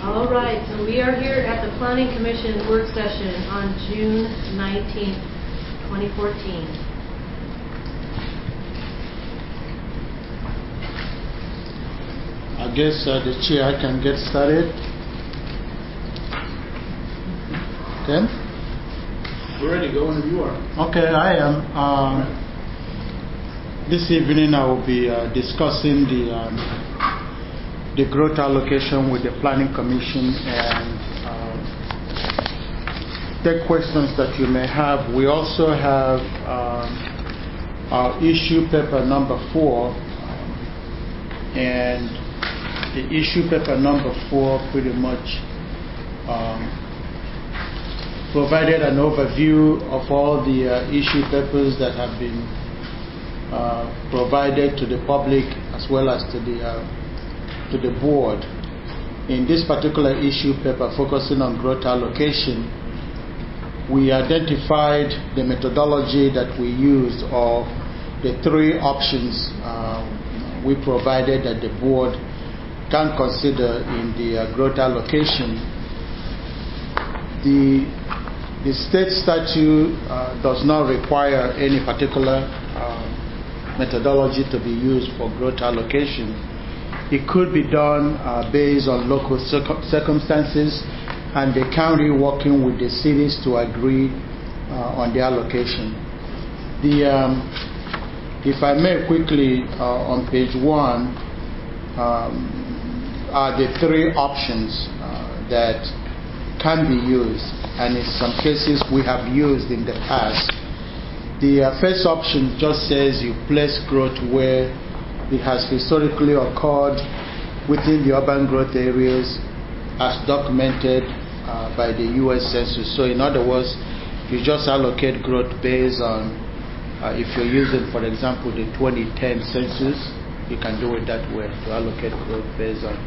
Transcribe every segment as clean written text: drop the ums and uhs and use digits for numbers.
All right, so we are here at the Planning Commission work session on June 19th, 2014. I guess the chair can get started. Ken? We're ready to go whenever you are. Okay, I am. This evening I will be discussing the growth allocation with the Planning Commission and take questions that you may have. We also have our issue paper number 4, and the issue paper number 4 pretty much provided an overview of all the issue papers that have been provided to the public as well as to the board. In this particular issue paper focusing on growth allocation, we identified the methodology that we used, or the 3 options we provided that the board can consider in the growth allocation. The state statute does not require any particular methodology to be used for growth allocation. It could be done based on local circumstances and the county working with the cities to agree on the allocation. If I may quickly, on page 1 are the 3 options that can be used, and in some cases we have used in the past. The first option just says you place growth where it has historically occurred within the urban growth areas as documented by the U.S. Census. So in other words, you just allocate growth based on, if you're using, for example, the 2010 census, you can do it that way, to allocate growth based on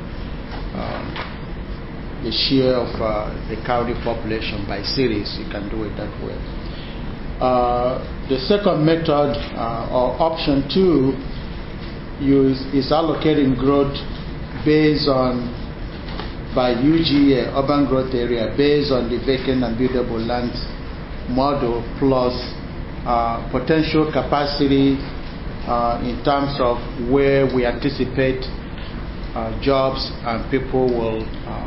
the share of the county population by cities. You can do it that way. The second method, or option 2, is allocating growth based on, by UGA, urban growth area, based on the vacant and buildable land model plus potential capacity in terms of where we anticipate jobs and people will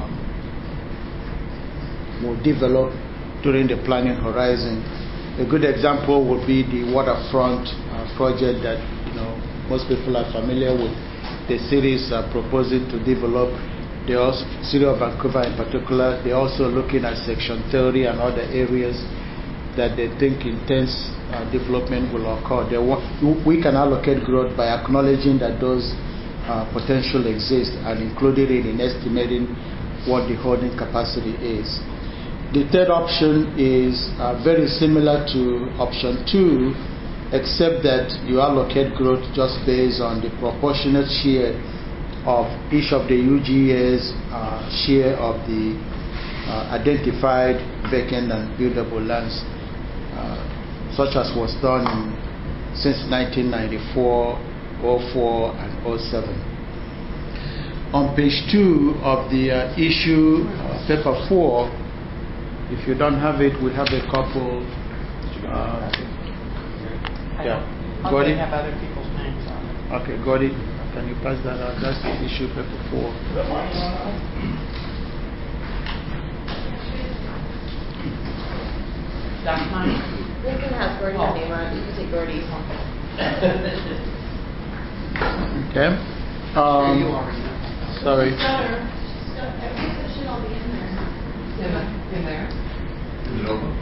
develop during the planning horizon. A good example would be the waterfront project that most people are familiar with. The cities are proposing to develop. The city of Vancouver in particular, they're also looking at Section 30 and other areas that they think intense development will occur. We can allocate growth by acknowledging that those potential exist and including it in estimating what the holding capacity is. The third option is very similar to option 2, except that you allocate growth just based on the proportionate share of each of the UGA's share of the identified vacant and buildable lands, such as was done since 1994, 04, and 07. On page 2 of the issue paper 4, if you don't have it, we have a couple. Gordy have other people's names on it. Okay, Gordy, can you pass that out? That's the issue paper 4. That's mine. This one has Gordy's name on it. You can take Gordy's. Okay. You already know. Sorry. Everything should all be in there. In there? Is it open?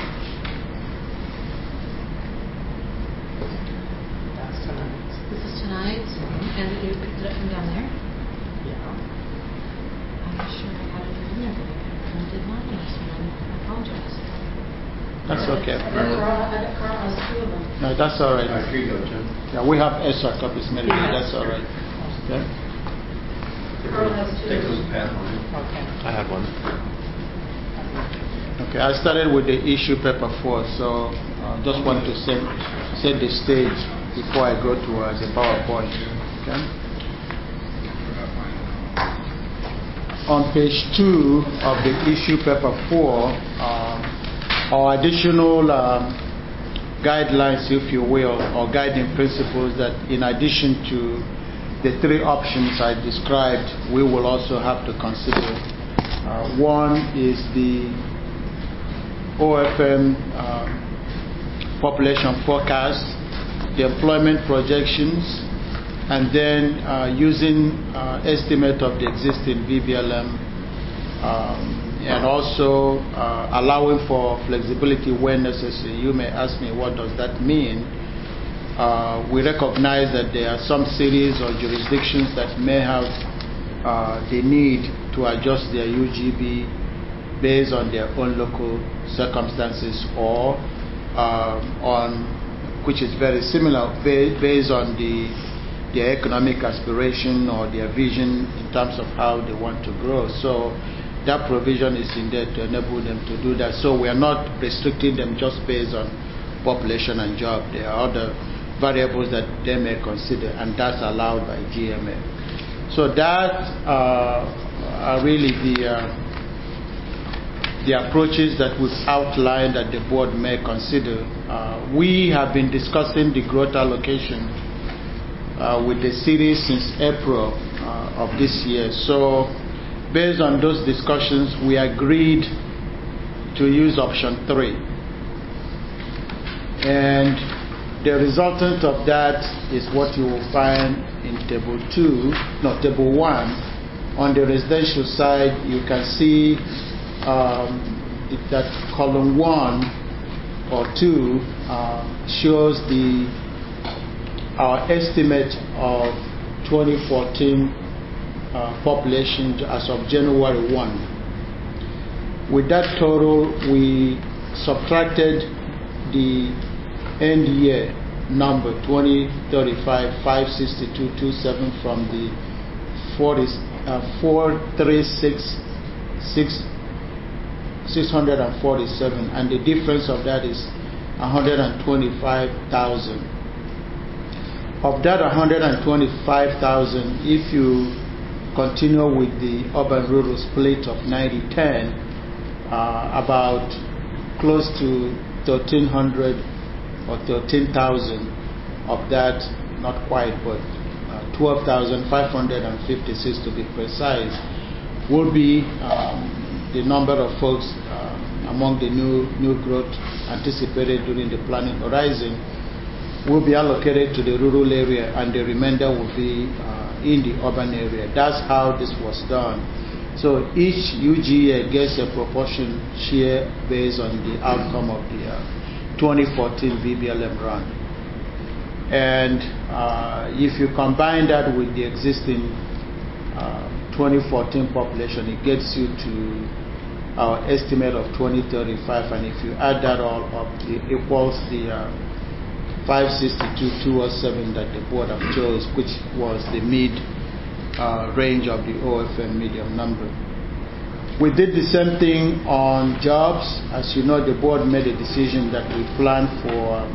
That's tonight. This is tonight, and you picked it up from down there. Yeah. I'm not sure I had it in there, but I printed mine yesterday. I apologize. That's okay. I bet Carl has 2 of them. No, that's all right. Here you go, Jim. Yeah, we have extra copies, maybe. That's all right. Okay. Carl has 2 Take of those them. pad line. Okay. I have one. Okay, I started with the issue paper 4, so just want to set the stage before I go to the PowerPoint. Okay. on page 2 of the issue paper 4, our additional guidelines, if you will, or guiding principles that in addition to the 3 options I described, we will also have to consider. One is the OFM population forecast, the employment projections, and then using estimate of the existing VBLM, and also allowing for flexibility when necessary. You may ask me, what does that mean? We recognize that there are some cities or jurisdictions that may have the need to adjust their UGB based on their own local circumstances, or which is very similar, based on their economic aspiration or their vision in terms of how they want to grow. So that provision is in there to enable them to do that. So we are not restricting them just based on population and job. There are other variables that they may consider, and that's allowed by GMA. So that are really the approaches that we've outlined that the board may consider. We have been discussing the growth allocation with the city since April of this year. So based on those discussions, we agreed to use option 3. And the resultant of that is what you will find in table 1. On the residential side, you can see that column 1 or 2 shows our estimate of 2014 population as of January 1. With that total, we subtracted the end year number 2035 562.27 from the 436,647, and the difference of that is 125,000. Of that 125,000, if you continue with the urban-rural split of 90-10, about close to 1,300 or 13,000 of that, not quite, but 12,556 to be precise, will be the number of folks among the new growth anticipated during the planning horizon will be allocated to the rural area, and the remainder will be in the urban area. That's how this was done. So each UGA gets a proportion share based on the outcome of the 2014 VBLM run. And if you combine that with the existing 2014 population, it gets you to our estimate of 2035, and if you add that all up, it equals the 562,207 that the board have chose, which was the mid range of the OFM medium number. We did the same thing on jobs. As you know, the board made a decision that we planned for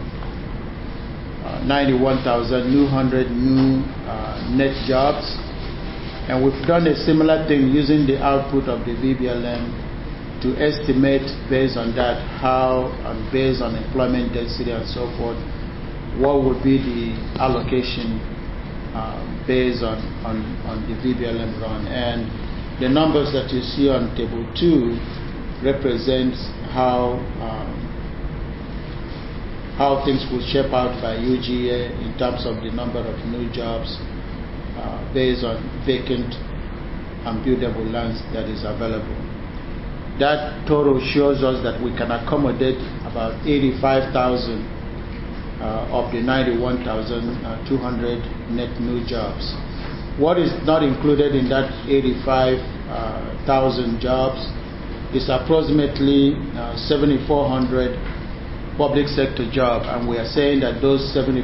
91,200 new net jobs, and we've done a similar thing using the output of the VBLM to estimate based on that how, and based on employment density and so forth, what would be the allocation based on the VBLM run. And the numbers that you see on table 2 represents how things will shape out by UGA in terms of the number of new jobs based on vacant and buildable lands that is available. That total shows us that we can accommodate about 85,000 of the 91,200 net new jobs. What is not included in that 85,000 jobs is approximately 7,400 public sector jobs, and we are saying that those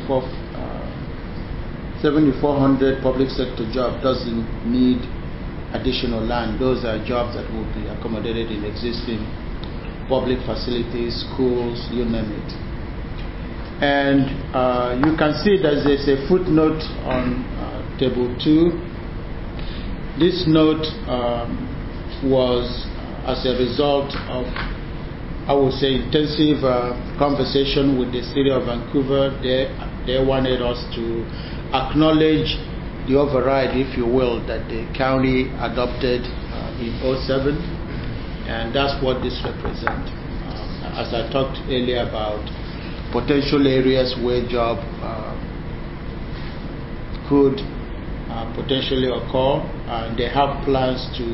7,400 public sector jobs doesn't need additional land. Those are jobs that will be accommodated in existing public facilities, schools, you name it. And you can see that there's a footnote on table 2 This note was as a result of, I would say, intensive conversation with the City of Vancouver. They wanted us to acknowledge the override, if you will, that the county adopted in 2007, and that's what this represents. As I talked earlier about potential areas where job could potentially occur, and they have plans to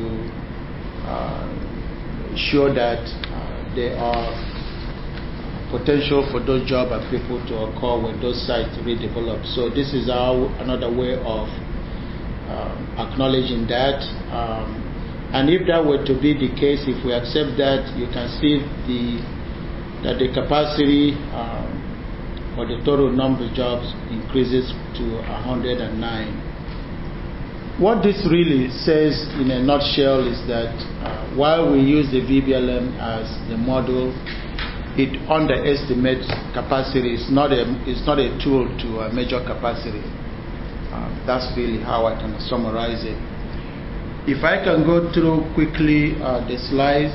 ensure that there are potential for those jobs and people to occur when those sites redevelop. So this is another way of acknowledging that. And if that were to be the case, if we accept that, you can see that the capacity or the total number of jobs increases to 109. What this really says in a nutshell is that while we use the VBLM as the model, it underestimates capacity. It's not a tool to measure capacity. That's really how I can summarize it. If I can go through quickly the slides.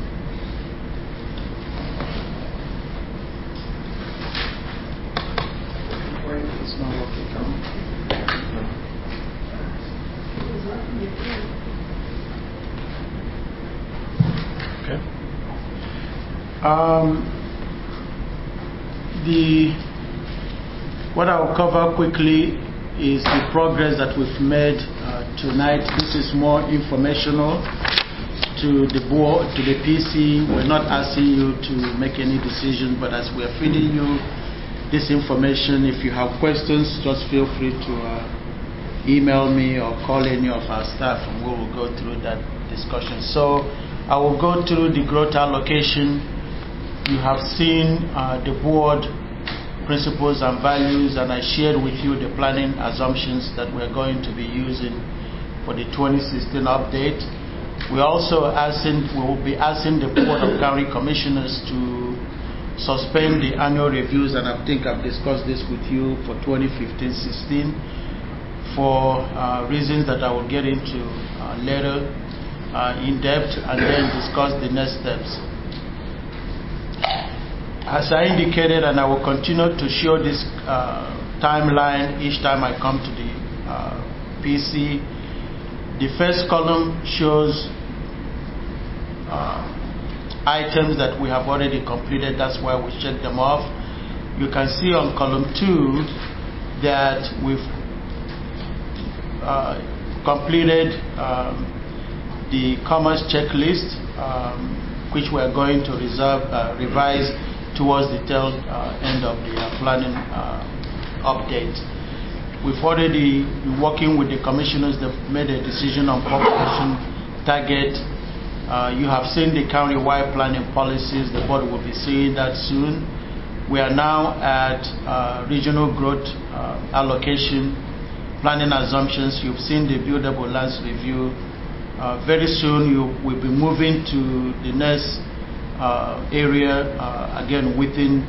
It's not working. Okay. What I'll cover quickly is the progress that we've made tonight. This is more informational to the board, to the PC. We're not asking you to make any decisions, but as we're feeding you this information, if you have questions, just feel free to email me or call any of our staff, and we will go through that discussion. So I will go through the growth allocation. You have seen the board principles and values, and I shared with you the planning assumptions that we're going to be using for the 2016 update. We will be asking the Board of County Commissioners to suspend the annual reviews, and I think I've discussed this with you for 2015-16 for reasons that I will get into later in depth, and then discuss the next steps. As I indicated, and I will continue to show this timeline each time I come to the PC. The first column shows items that we have already completed. That's why we check them off. You can see on column 2 that we've completed the commerce checklist, which we are going to revise towards the tail end of the planning update. We've already been working with the commissioners. They've made a decision on population target. You have seen the county-wide planning policies. The board will be seeing that soon. We are now at regional growth allocation planning assumptions. You've seen the buildable lands review. Very soon you will be moving to the next area, again within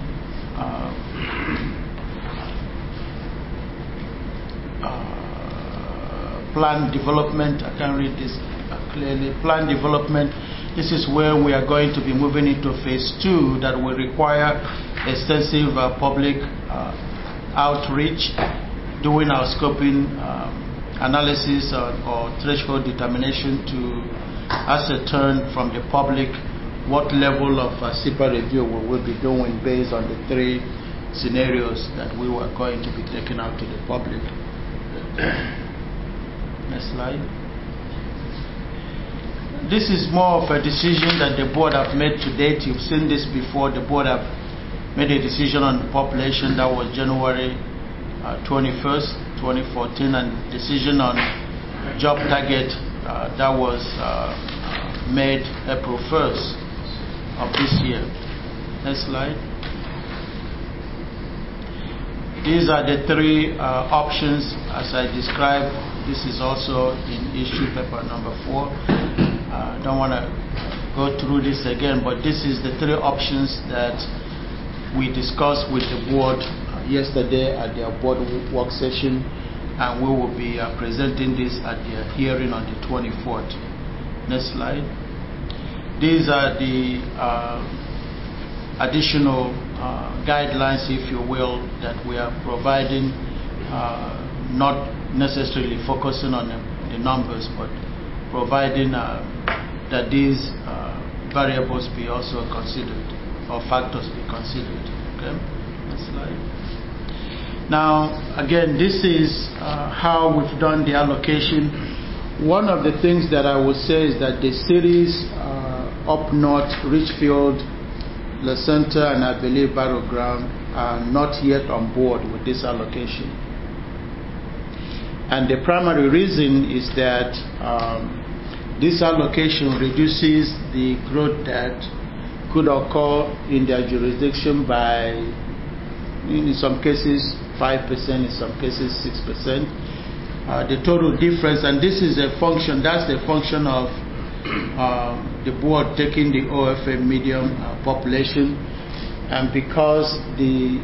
plan development. I can't read this clearly. Plan development. This is where we are going to be moving into phase 2 that will require extensive public outreach, doing our scoping analysis or threshold determination to ascertain from the public what level of SIPA review we will be doing based on the 3 scenarios that we were going to be taking out to the public. Next slide. This is more of a decision that the board have made to date. You've seen this before. The board have made a decision on the population. That was January 21st, 2014, and decision on job target that was made April 1st of this year. Next slide. These are the 3 options as I described. This is also in issue paper number 4. I don't want to go through this again, but this is the 3 options that we discussed with the board yesterday at their board work session, and we will be presenting this at the hearing on the 24th. Next slide. These are the additional guidelines, if you will, that we are providing, not necessarily focusing on the numbers, but providing that these variables be also considered, or factors be considered. Okay, next slide. Now, again, this is how we've done the allocation. One of the things that I would say is that the cities up north, Richfield, La Center, and I believe Battleground, are not yet on board with this allocation. And the primary reason is that this allocation reduces the growth that could occur in their jurisdiction by, in some cases, 5%, in some cases 6%. The total difference, and this is a function, that's the function of the board taking the OFM medium population, and because the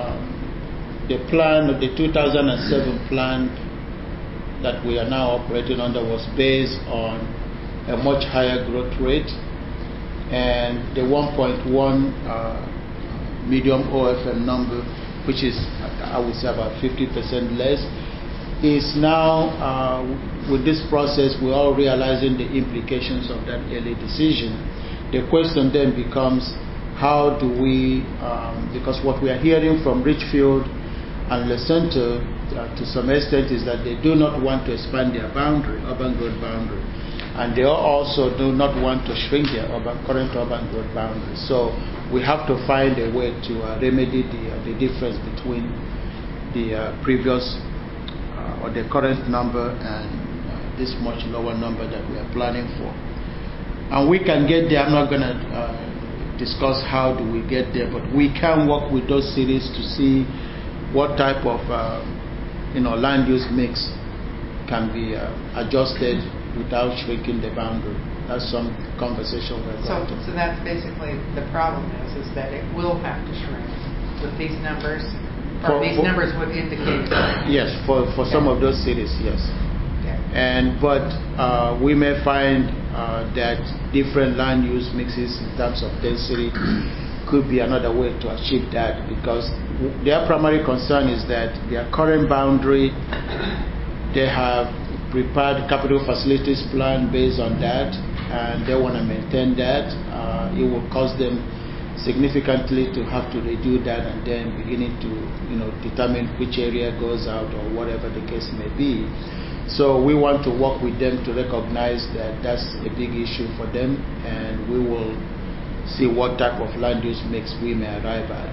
plan, the 2007 plan that we are now operating under was based on a much higher growth rate, and the 1.1 medium OFM number, which is, I would say, about 50% less, is now, with this process, we're all realizing the implications of that early decision. The question then becomes, how do we, because what we are hearing from Richfield and Le Center to some extent is that they do not want to expand their boundary, urban growth boundary, and they also do not want to shrink their current urban growth boundary. So we have to find a way to remedy the difference between the previous or the current number and this much lower number that we are planning for. And we can get there. I'm not going to discuss how do we get there, but we can work with those cities to see what type of land use mix can be adjusted without shrinking the boundary. That's some conversation we're going to. So that's basically the problem is that it will have to shrink with these numbers. These numbers would indicate that. Yes, for some of those cities, yes. Okay. But we may find that different land use mixes in terms of density could be another way to achieve that, because their primary concern is that their current boundary, they have prepared capital facilities plan based on that, and they want to maintain that. It will cost them significantly to have to redo that and then beginning to determine which area goes out or whatever the case may be. So we want to work with them to recognize that that's a big issue for them, and we will see what type of land use mix we may arrive at.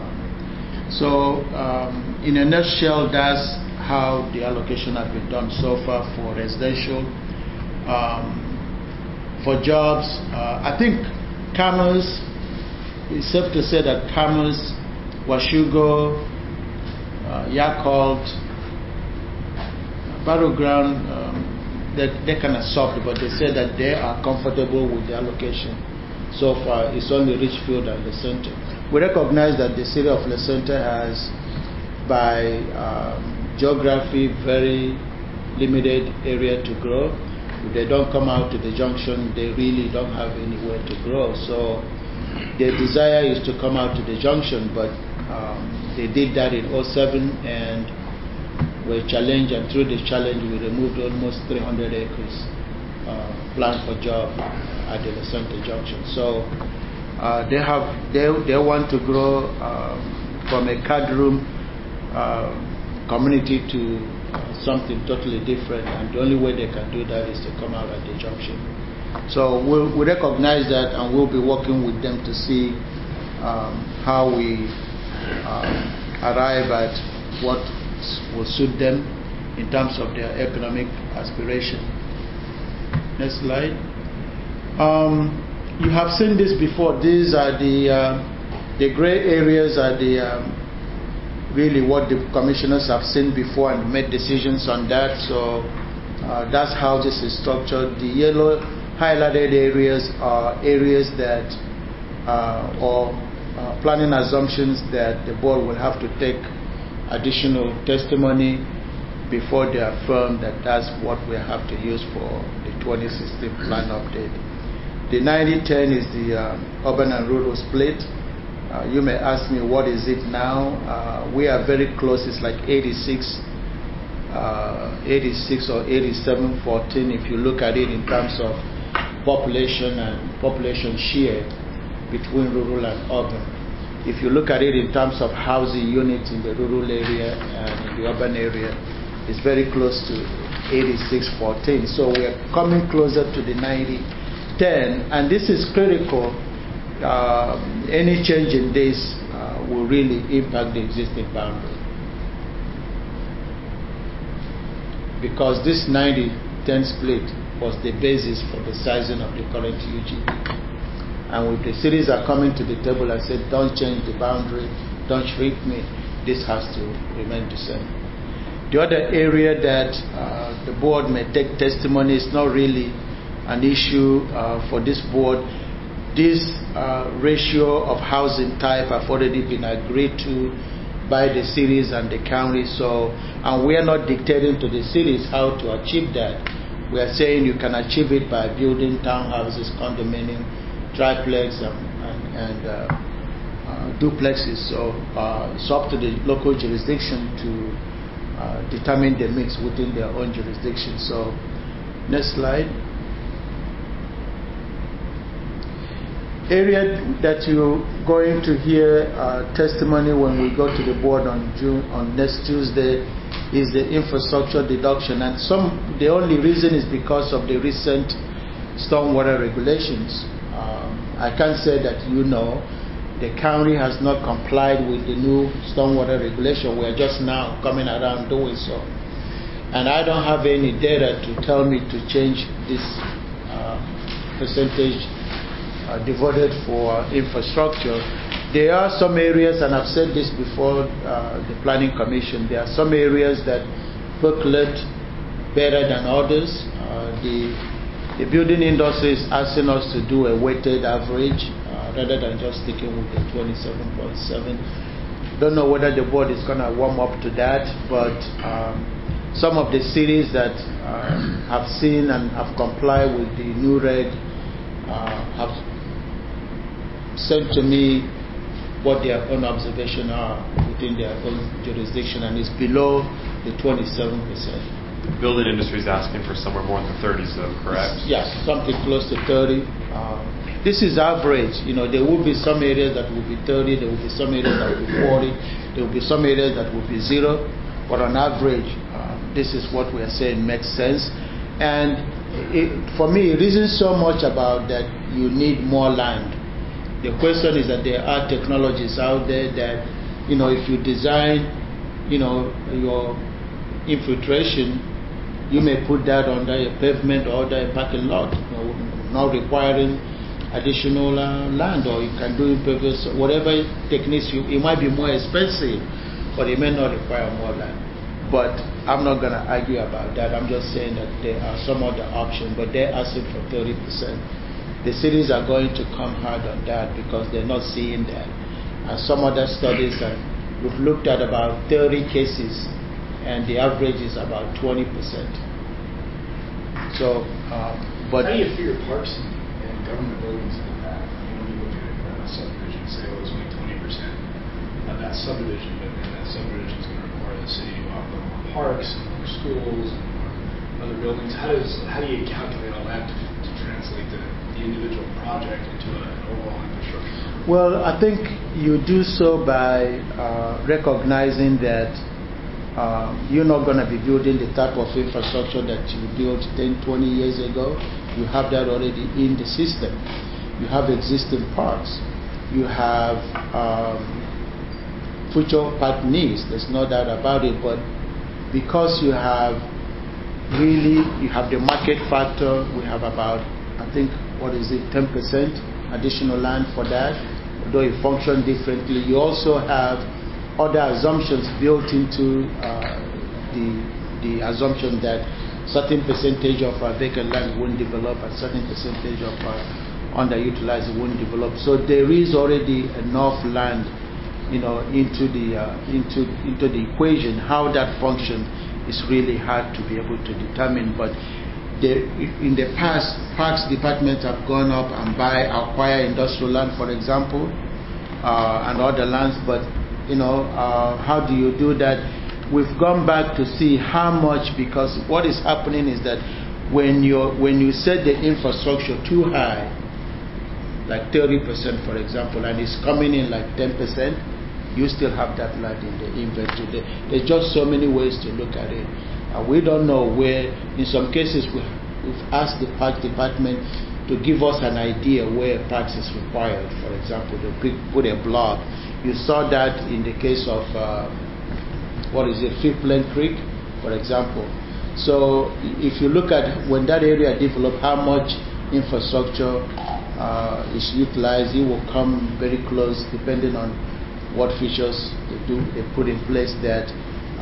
In a nutshell, that's how the allocation has been done so far for residential. For jobs, I think Commerce, it's safe to say that Commerce, Washugo, Yakult, Battleground, they kind of soft, but they say that they are comfortable with the allocation. So far, it's only Richfield and Le Center. We recognize that the city of Le Center has, by geography, very limited area to grow. If they don't come out to the junction, they really don't have anywhere to grow. So their desire is to come out to the junction, but they did that in 2007 and were challenged, and through the challenge we removed almost 300 acres planned for job at the Le Center junction. So they want to grow from a card room community to something totally different, and the only way they can do that is to come out at the junction. So we recognize that, and we'll be working with them to see how we arrive at what will suit them in terms of their economic aspiration. Next slide. You have seen this before. These are the gray areas are really what the commissioners have seen before and made decisions on that. So that's how this is structured. The yellow highlighted areas are areas that or planning assumptions that the board will have to take additional testimony before they affirm that that's what we have to use for the 2016 plan update. The 90-10 is the urban and rural split. You may ask me, what is it now? We are very close. It's like 86 or 87-14 if you look at it in terms of population and population share between rural and urban. If you look at it in terms of housing units in the rural area and in the urban area, it's very close to 86-14. So we are coming closer to the 90-10, and this is critical. Any change in this will really impact the existing boundary, because this 90-10 split was the basis for the sizing of the current UGB. And if the cities are coming to the table and said, don't change the boundary, don't shrink me, this has to remain the same. The other area that the board may take testimony is not really an issue for this board. This ratio of housing type have already been agreed to by the cities and the county. So, and we are not dictating to the cities how to achieve that. We are saying you can achieve it by building townhouses, condominium, triplex, and duplexes. So it's up to the local jurisdiction to determine the mix within their own jurisdiction. So, next slide. Area that you're going to hear testimony when we go to the board on next Tuesday is the infrastructure deduction, and the only reason is because of the recent stormwater regulations. I can say that the county has not complied with the new stormwater regulation. We are just now coming around doing so, and I don't have any data to tell me to change this percentage devoted for infrastructure. There are some areas, and I've said this before the Planning Commission, there are some areas that percolate better than others. The building industry is asking us to do a weighted average rather than just sticking with the 27.7. Don't know whether the board is going to warm up to that, but some of the cities that have seen and have complied with the new reg have sent to me what their own observation are within their own jurisdiction, and it's below the 27%. The building industry is asking for somewhere more in the 30s, though, correct? Yes, something close to 30. This is average. There will be some areas that will be 30, there will be some areas that will be 40, there will be some areas that will be 0, but on average, this is what we are saying makes sense. And for me, it isn't so much about that you need more land. The question is that there are technologies out there that, if you design, your infiltration, you may put that under a pavement or under a parking lot, not requiring additional land, or you can do impervious, whatever techniques it might be more expensive, but it may not require more land. But I'm not going to argue about that. I'm just saying that there are some other options, but they're asking for 30%. The cities are going to come hard on that because they're not seeing that. Some other studies, and we've looked at about 30 cases, and the average is about 20%. So, but how do you figure parks and government buildings in that? When you look at a subdivision, say it was only 20% of that subdivision, but then that subdivision is going to require the city to go out and more parks and more schools and more other buildings. How do you calculate all that to translate the individual project into an overall infrastructure? Well, I think you do so by recognizing that you're not going to be building the type of infrastructure that you built 10, 20 years ago. You have that already in the system. You have existing parks. You have future park needs. There's no doubt about it. But because you have the market factor, we have about, I think, 10% additional land for that, although it functions differently. You also have other assumptions built into the assumption that certain percentage of vacant land won't develop, a certain percentage of underutilized won't develop. So there is already enough land, into the equation. How that functions it's really hard to be able to determine. But in the past, parks departments have gone up and acquire industrial land, for example, and other lands. But how do you do that? We've gone back to see how much, because what is happening is that when you set the infrastructure too high, like 30%, for example, and it's coming in like 10%, you still have that land in the inventory. There's just so many ways to look at it. We don't know where. In some cases, we've asked the park department to give us an idea where parks is required. For example, to put a block. You saw that in the case of Fifthland Creek, for example. So if you look at when that area developed, how much infrastructure is utilized, it will come very close, depending on what features they put in place. That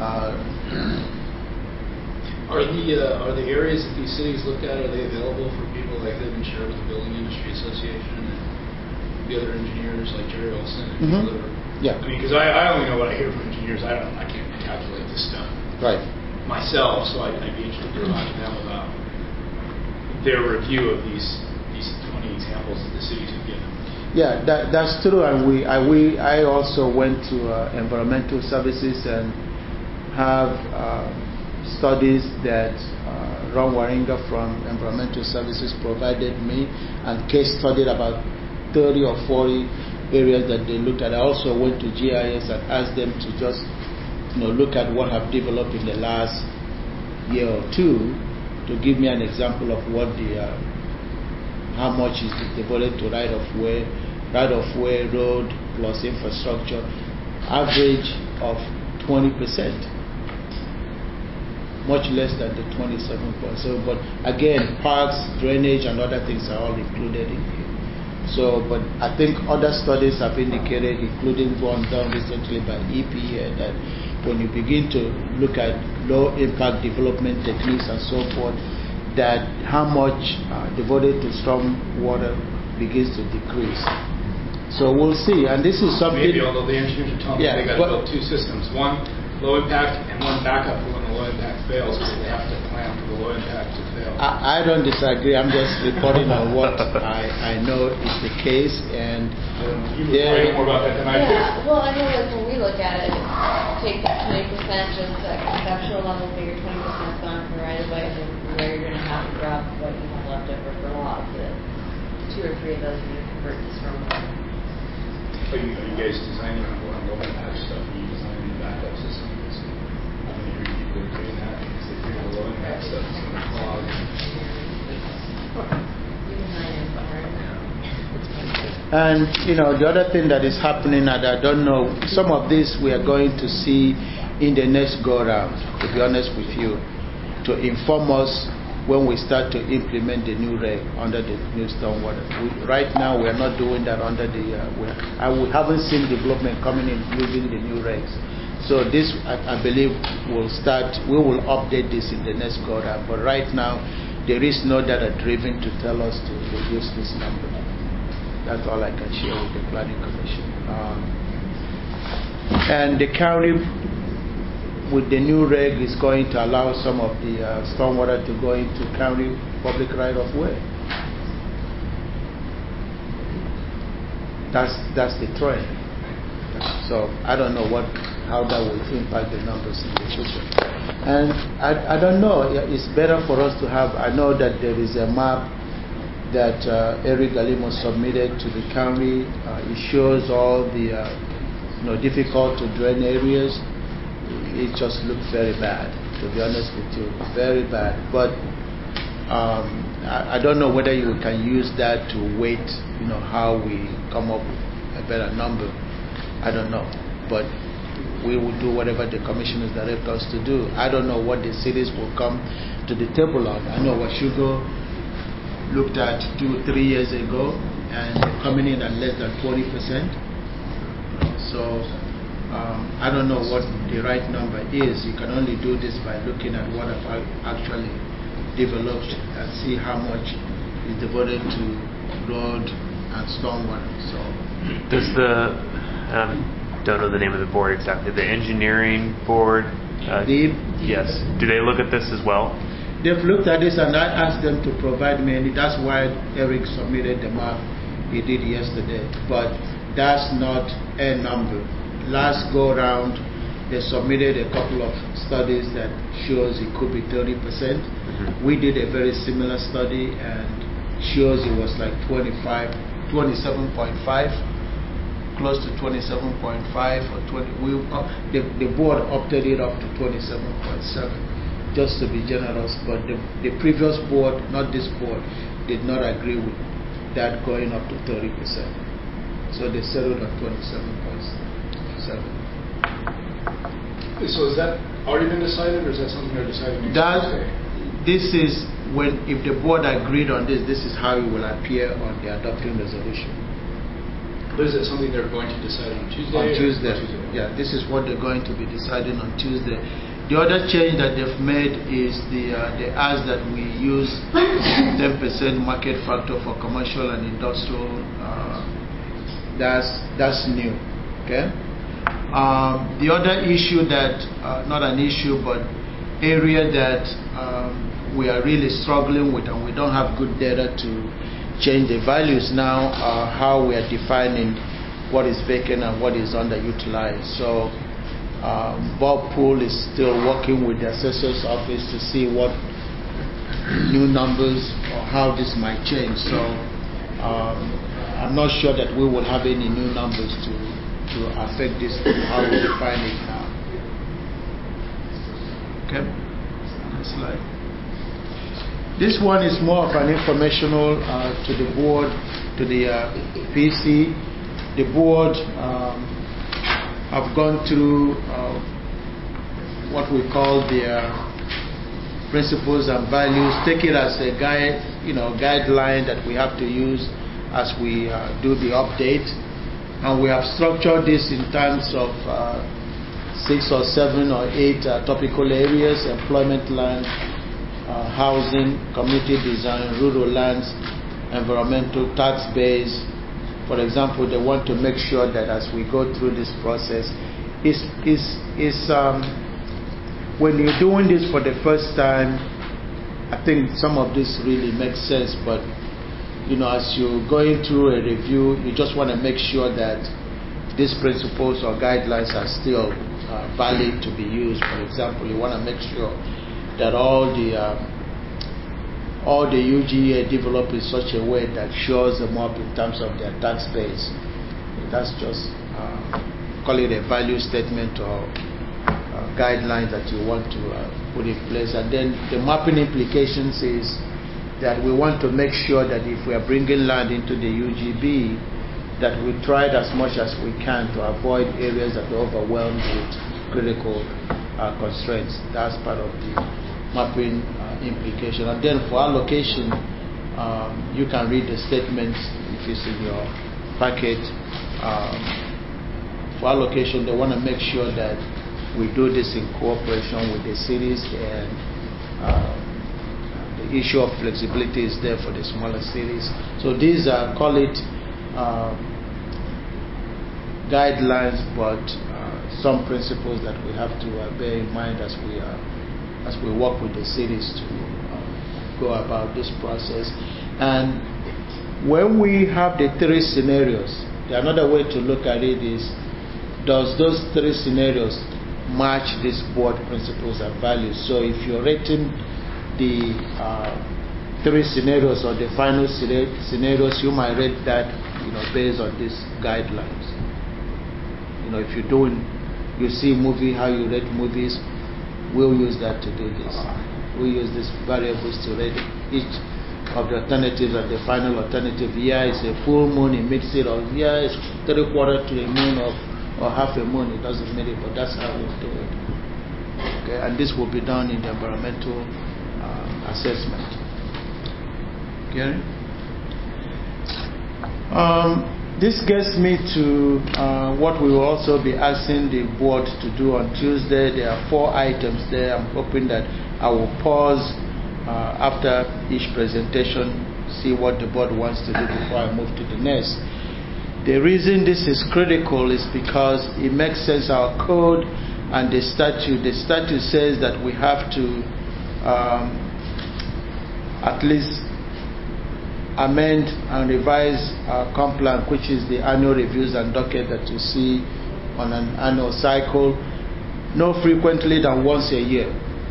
are the areas that these cities look at, are they available for people like they can share with the Building Industry Association and the other engineers like Jerry Olson and people that are? Yeah. I mean, because I only know what I hear from engineers. I can't calculate this stuff myself, so I'd be interested to talk to them about their review of these 20 examples that the cities have given. Yeah, that's true. And I also went to environmental services and have studies that Ron Waringa from environmental services provided me, and case studied about 30 or 40 areas that they looked at. I also went to GIS and asked them to just look at what have developed in the last year or two, to give me an example of what how much is devoted to right of way, road plus infrastructure, average of 20%, much less than the 27.7. But again, parks, drainage, and other things are all included in here. So, but I think other studies have indicated, including one done recently by EPA, that when you begin to look at low impact development techniques and so forth, that how much devoted to storm water begins to decrease. So we'll see, and this is something. Maybe, although the engineers are telling me they got to build two systems: one low impact and one backup for when the low impact fails, because they have to plan for the low impact to fail. I don't disagree. I'm just reporting on what I know is the case, and you would probably know more about that than I do. Yeah, well, I know like when we look at it, take that 20% just at conceptual level, figure 20%'s gone for right of way, then where you're going to have to drop what you have left over for lots. That 2 or 3 of those you convert to stormwater. Are you guys designing on low impact stuff? Are you designing a backup system? I mean, are you doing that because they figure the low impact stuff is going to clog? You design it for it. And the other thing that is happening, and I don't know, some of this we are going to see in the next go round, to be honest with you, to inform us when we start to implement the new reg under the new stormwater. Right now, we are not doing that under the. We haven't seen development coming in using the new regs. So this, I believe, will start. We will update this in the next go round. But right now, there is no data driven to tell us to reduce this number. That's all I can share with the Planning Commission. And the county, with the new reg, is going to allow some of the stormwater to go into county public right of way. That's the trend. So I don't know how that will impact the numbers in the future. And I don't know. It's better for us to have. I know that there is a map that Eric Galimo submitted to the county. It shows all the difficult to drain areas. It just looks very bad, to be honest with you, very bad. But I don't know whether you can use that to weight, how we come up with a better number. I don't know, but we will do whatever the commissioners direct us to do. I don't know what the cities will come to the table on. I know Washugo looked at 2-3 years ago, and they're coming in at less than 40%. So. I don't know what the right number is. You can only do this by looking at what I've actually developed and see how much is devoted to road and stormwater. So, does don't know the name of the board exactly. The engineering board Yes. Do they look at this as well? They've looked at this, and I asked them to provide me, and that's why Eric submitted the map he did yesterday. But that's not a number. Last go round, they submitted a couple of studies that shows it could be 30%. We did a very similar study and shows it was like 27.5, close to 27.5 or 20. The board opted it up to 27.7. Just to be generous, but the previous board, not this board, did not agree with that going up to 30%. So they settled on 27.7. So has that already been decided, or is that something they're deciding next Tuesday? This is when, if the board agreed on this, this is how it will appear on the adopting resolution. But is it something they're going to decide on Tuesday? On Tuesday. Yeah, this is what they're going to be deciding on Tuesday. The other change that they've made is they ask that we use 10% market factor for commercial and industrial. That's new. Okay. The other issue that, not an issue, but area that we are really struggling with, and we don't have good data to change the values now, are how we are defining what is vacant and what is underutilized. So Bob Poole is still working with the assessor's office to see what new numbers or how this might change. So I'm not sure that we will have any new numbers to affect this, how we define it now. Okay, next slide. This one is more of an informational to the board, to the PC. The board have gone through what we call the principles and values. Take it as a guide, guideline that we have to use as we do the update. And we have structured this in terms of 6 or 7 or 8 topical areas: employment land, housing, community design, rural lands, environmental, tax base. For example, they want to make sure that as we go through this process, when you're doing this for the first time, I think some of this really makes sense, but as you're going through a review, you just want to make sure that these principles or guidelines are still valid to be used. For example, you want to make sure that all the UGA develop in such a way that shows them up in terms of their tax base. That's just call it a value statement or guidelines that you want to put in place. And then the mapping implications is that we want to make sure that if we are bringing land into the UGB, that we try as much as we can to avoid areas that are overwhelmed with critical constraints. That's part of the mapping implication. And then for allocation, you can read the statements if it's in your packet. For allocation, they want to make sure that we do this in cooperation with the cities, and the issue of flexibility is there for the smaller cities. So these are, call it guidelines, but some principles that we have to bear in mind as we work with the cities to go about this process. And when we have the 3 scenarios, another way to look at it is, does those 3 scenarios match these board principles and values? So if you're rating the 3 scenarios or the final scenarios, you might rate that based on these guidelines. If you see a movie, how you rate movies, we'll use that to do this. We'll use these variables to rate each of the alternatives, and the final alternative. Yeah, it's a full moon, it makes it, or yeah, it's 3/4 to a moon or half a moon, it doesn't matter, but that's how we'll do it. Okay, and this will be done in the environmental assessment. Okay. This gets me to what we will also be asking the board to do on Tuesday. There are 4 items there. I'm hoping that I will pause after each presentation, see what the board wants to do before I move to the next. The reason this is critical is because it makes sense. Our code and the statute says that we have to at least amend and revise our comp plan, which is the annual reviews and docket that you see on an annual cycle, no frequently than once a year.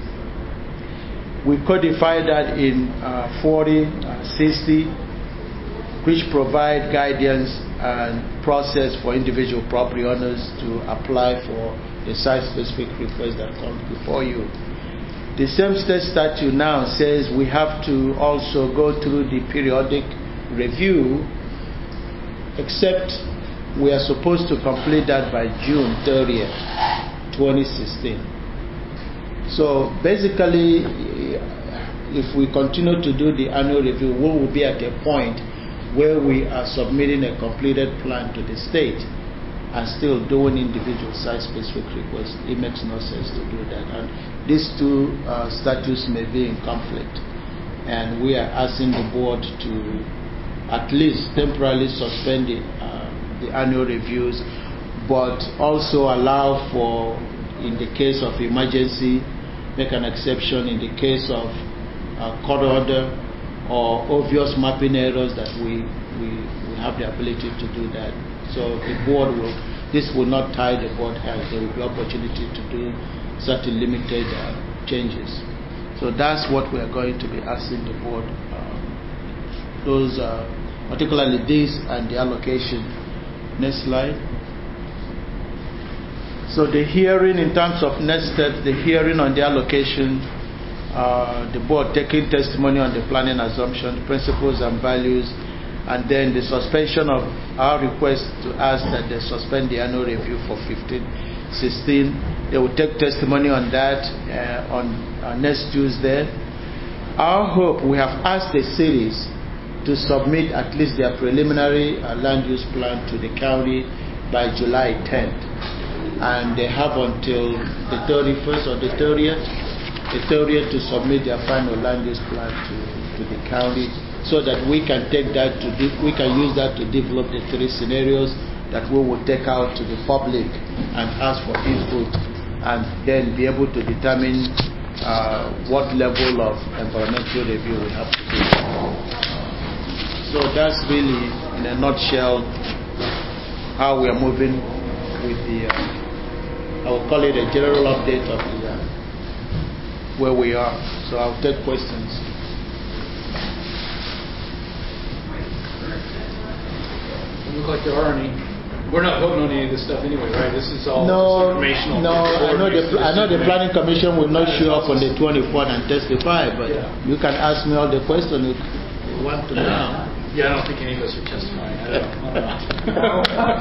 We codify that in 4060, which provide guidance and process for individual property owners to apply for a site-specific request that comes before you. The same state statute now says we have to also go through the periodic review, except we are supposed to complete that by June 30th, 2016. So basically, if we continue to do the annual review, we will be at a point where we are submitting a completed plan to the state and still doing individual site-specific requests. It makes no sense to do that. And these two statutes may be in conflict. And we are asking the board to at least temporarily suspend the annual reviews, but also allow for, in the case of emergency, make an exception in the case of court order or obvious mapping errors that we have the ability to do that. So the board this will not tie the board hands. There will be opportunity to do certain limited changes. So that's what we are going to be asking the board. Those, particularly this and the allocation. Next slide. So the hearing, in terms of next steps, the hearing on the allocation, the board taking testimony on the planning assumption, principles and values, and then the suspension of our request to ask that they suspend the annual review for 15-16. They will take testimony on that on next Tuesday. Our hope, we have asked the cities to submit at least their preliminary land use plan to the county by July 10th. And they have until the 31st or the 30th to submit their final land use plan to the county, so that we can take that we can use that to develop the 3 scenarios that we will take out to the public and ask for input, and then be able to determine what level of environmental review we have to do. So that's really, in a nutshell, how we are moving with the, I will call it a general update of the, where we are. So I'll take questions. Doesn't look like there are any. We're not voting on any of this stuff anyway, right? This is all informational. No, I know the planning commission will not show up on the 24th and testify, but you can ask me all the questions you want to know. Yeah, I don't think any of us are testifying. I don't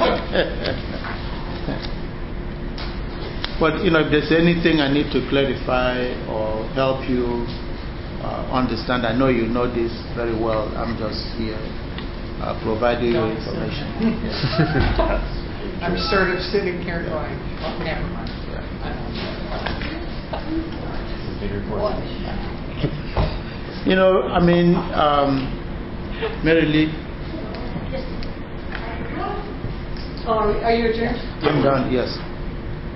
know. But if there's anything I need to clarify or help you understand, I know you know this very well. I'm just here providing you information. I'm sort of sitting here going, oh, never mind. Mary Lee. Oh, are you adjourned? I'm done, yes.